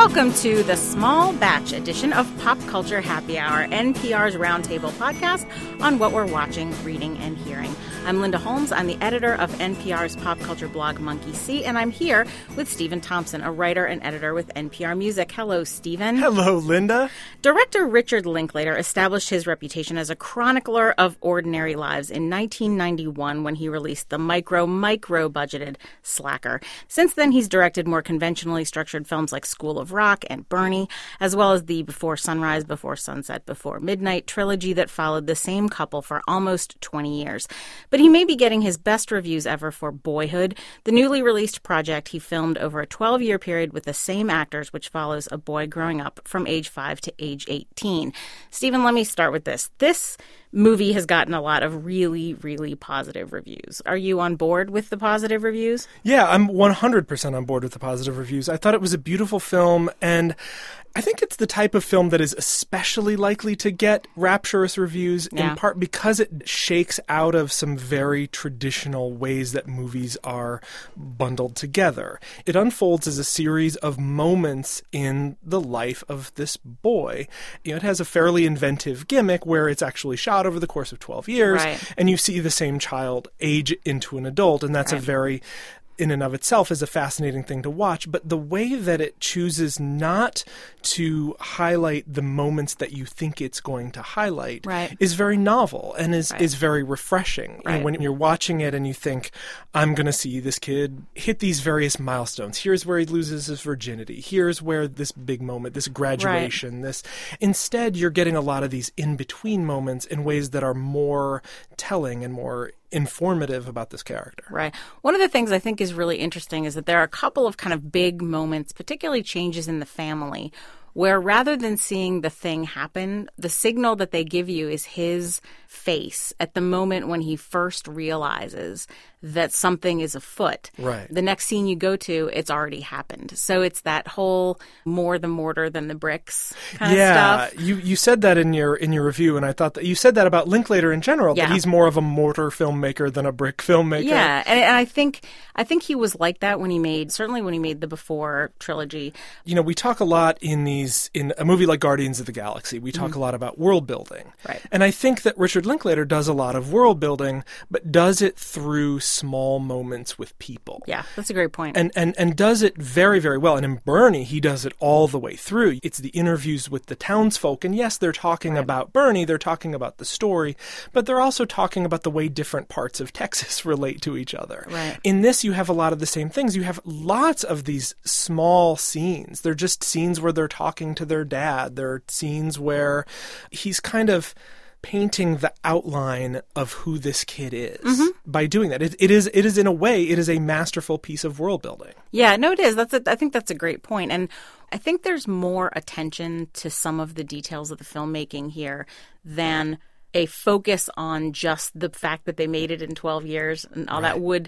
Welcome to the small batch edition of Pop Culture Happy Hour, NPR's roundtable podcast on what we're watching, reading, and hearing. I'm Linda Holmes. I'm the editor of NPR's pop culture blog, Monkey See, and I'm here with Stephen Thompson, a writer and editor with NPR Music. Hello, Stephen. Hello, Linda. Director Richard Linklater established his reputation as a chronicler of ordinary lives in 1991 when he released the micro-budgeted Slacker. Since then, he's directed more conventionally structured films like School of Rock and Bernie, as well as the Before Sunrise, Before Sunset, Before Midnight trilogy that followed the same couple for almost 20 years. But he may be getting his best reviews ever for Boyhood, the newly released project he filmed over a 12-year period with the same actors, which follows a boy growing up from age 5 to age 18. Stephen, let me start with this. This movie has gotten a lot of really, really positive reviews. Are you on board with the positive reviews? Yeah, I'm 100% on board with the positive reviews. I thought it was a beautiful film, and I think it's the type of film that is especially likely to get rapturous reviews, in part because it shakes out of some very traditional ways that movies are bundled together. It unfolds as a series of moments in the life of this boy. You know, it has a fairly inventive gimmick where it's actually shot over the course of 12 years, and you see the same child age into an adult, and that's a very, in and of itself, is a fascinating thing to watch. But the way that it chooses not to highlight the moments that you think it's going to highlight is very novel and is very refreshing. You know, when you're watching it and you think, I'm going to see this kid hit these various milestones. Here's where he loses his virginity. Here's where this big moment, this graduation, this. Instead, you're getting a lot of these in-between moments in ways that are more telling and more informative about this character. Right. One of the things I think is really interesting is that there are a couple of kind of big moments, particularly changes in the family, where rather than seeing the thing happen, the signal that they give you is his face at the moment when he first realizes that something is afoot. Right. The next scene you go to, it's already happened. So it's that whole more the mortar than the bricks kind of stuff. Yeah, you said that in your review, and I thought that you said that about Linklater in general, that he's more of a mortar filmmaker than a brick filmmaker. Yeah, and I think he was like that when he made the Before trilogy. You know, we talk a lot in a movie like Guardians of the Galaxy, we talk a lot about world building. Right. And I think that Richard Linklater does a lot of world building, but does it through small moments with people. Yeah, that's a great point. And does it very, very well. And in Bernie, he does it all the way through. It's the interviews with the townsfolk. And yes, they're talking about Bernie, they're talking about the story, but they're also talking about the way different parts of Texas relate to each other. Right. In this, you have a lot of the same things. You have lots of these small scenes. They're just scenes where they're talking to their dad. They're scenes where he's kind of painting the outline of who this kid is by doing that. It is in a way, it is a masterful piece of world building. Yeah, no, it is. I think that's a great point. And I think there's more attention to some of the details of the filmmaking here than a focus on just the fact that they made it in 12 years and all that would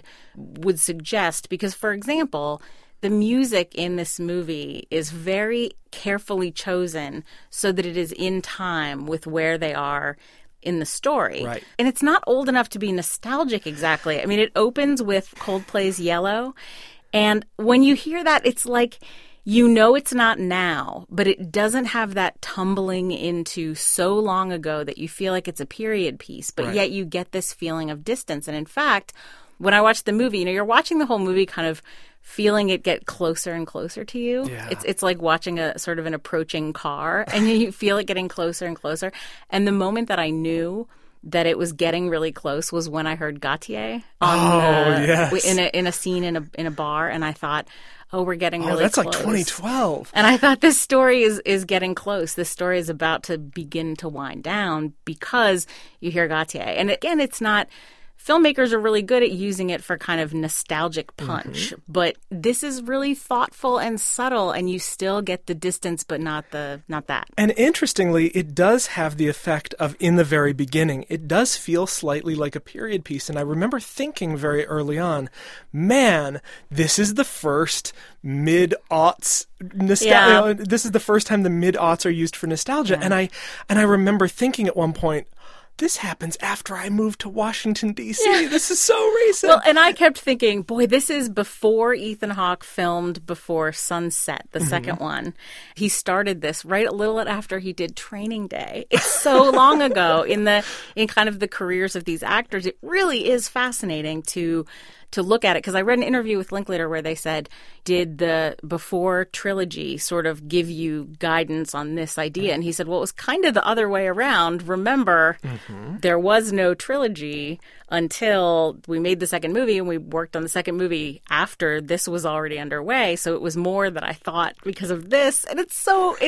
suggest. Because, for example, the music in this movie is very carefully chosen so that it is in time with where they are in the story. Right. And it's not old enough to be nostalgic exactly. I mean, it opens with Coldplay's Yellow. And when you hear that, it's like, you know it's not now, but it doesn't have that tumbling into so long ago that you feel like it's a period piece, but yet you get this feeling of distance. And in fact, when I watched the movie, you know, you're watching the whole movie kind of feeling it get closer and closer to you. Yeah. It's like watching a sort of an approaching car, and you feel it getting closer and closer. And the moment that I knew that it was getting really close was when I heard Gautier in a scene in a bar, and I thought, oh, we're getting really close. That's like 2012. And I thought this story is getting close. This story is about to begin to wind down because you hear Gautier. And again, it's not... Filmmakers are really good at using it for kind of nostalgic punch, but this is really thoughtful and subtle, and you still get the distance, but not that. And interestingly, it does have the effect of, in the very beginning, it does feel slightly like a period piece. And I remember thinking very early on, man, this is the first mid-aughts nostalgia. This is the first time the mid-aughts are used for nostalgia. And I remember thinking at one point, this happens after I moved to Washington, D.C. This is so recent. Well, and I kept thinking, boy, this is before Ethan Hawke filmed before Sunset, the second one. He started this right a little after he did Training Day. It's so long ago in kind of the careers of these actors. It really is fascinating to look at it, because I read an interview with Linklater where they said, did the before trilogy sort of give you guidance on this idea? And he said, well, it was kind of the other way around. Remember, there was no trilogy until we made the second movie, and we worked on the second movie after this was already underway. So it was more that I thought because of this. And it's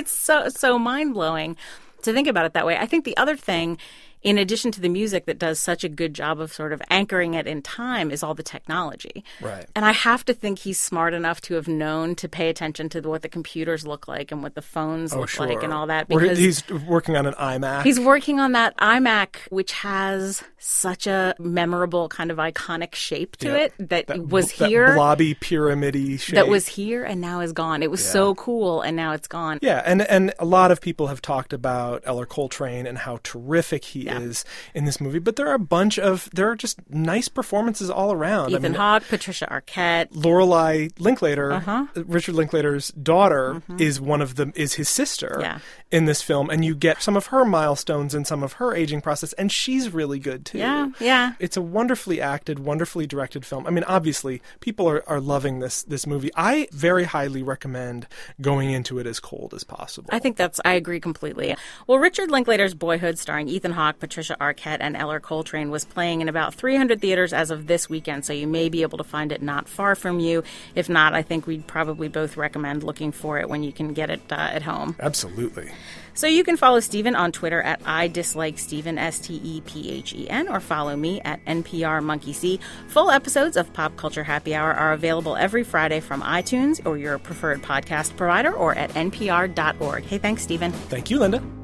so mind-blowing to think about it that way. I think the other thing, in addition to the music that does such a good job of sort of anchoring it in time, is all the technology. Right. And I have to think he's smart enough to have known to pay attention to what the computers look like and what the phones look like and all that. Because he's working on an iMac. He's working on that iMac, which has such a memorable kind of iconic shape to it that was here. That blobby, pyramid-y shape. That was here and now is gone. It was so cool and now it's gone. Yeah, and a lot of people have talked about Eller Coltrane and how terrific he is in this movie, but there are just nice performances all around. Ethan Hawke, Patricia Arquette, Lorelei Linklater, Richard Linklater's daughter, is his sister in this film, and you get some of her milestones and some of her aging process, and she's really good too. Yeah. It's a wonderfully acted, wonderfully directed film. I mean, obviously, people are loving this movie. I very highly recommend going into it as cold as possible. I agree completely. Well, Richard Linklater's Boyhood, starring Ethan Hawke, Patricia Arquette, and Eller Coltrane, was playing in about 300 theaters as of this weekend, so you may be able to find it not far from you. If not, I think we'd probably both recommend looking for it when you can get it at home. Absolutely. So you can follow Stephen on Twitter at @IDislikeStephen, STEPHEN, or follow me at NPRMonkeyC. Full episodes of Pop Culture Happy Hour are available every Friday from iTunes or your preferred podcast provider, or at npr.org. Hey, thanks, Stephen. Thank you, Linda.